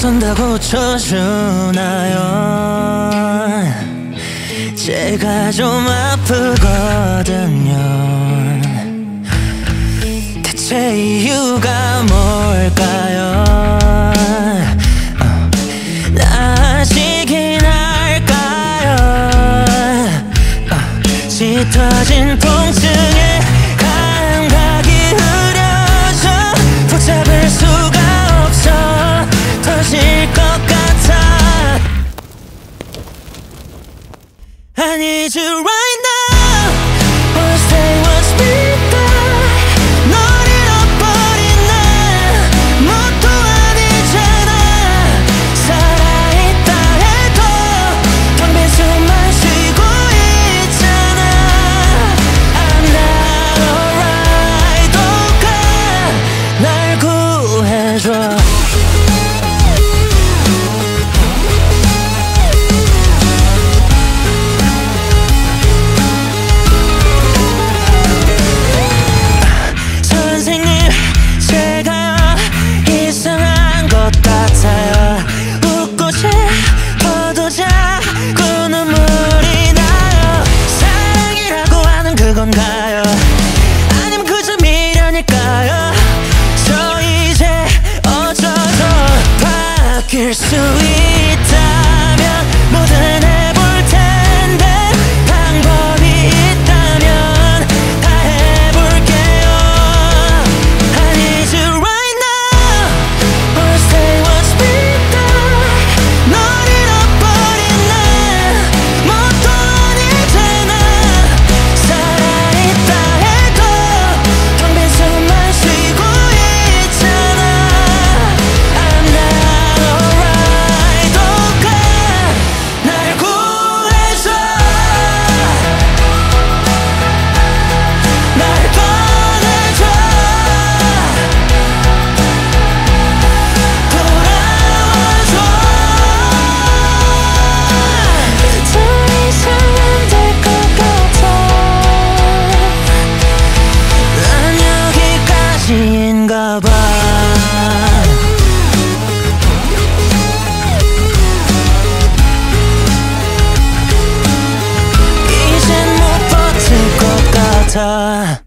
손 다 고쳐주나요? 제가 좀 아프거든요. 대체 이유가 뭘까요? 나아지긴 할까요? 짙어진 통증에 감각이 흐려져 붙잡을 수가 없어 터질 것 같아. I need you right now. Wanna stay, wanna speak back. 널 잃어버린 나 뭣도 아니잖아. 살아있다 해도 텅 빈 숨만 쉬고 있잖아. I'm not alright. 오가 날 구해줘. 웃고 싶어도 자꾸 눈물이 나요. 사랑이라고 하는 그건가요? 아니면 그저 미련일까요? 저 이제 어쩌죠? 바뀔 수 있다면 뭐든 해볼 텐데 방법이 있다면 다 해볼게요. I need you right now. Wanna stay, wanna speak back. 널 잃어버린 나 뭣도 아니잖아. 살아있다 해도 텅 빈 숨만 쉬고 있잖아. I'm not alright. 오가 날 구해줘. 날 꺼내줘. 돌아와줘. 더 이상 안 될 것 같아. 난 여기까지인가 봐. 이젠 못 버틸 것 같아.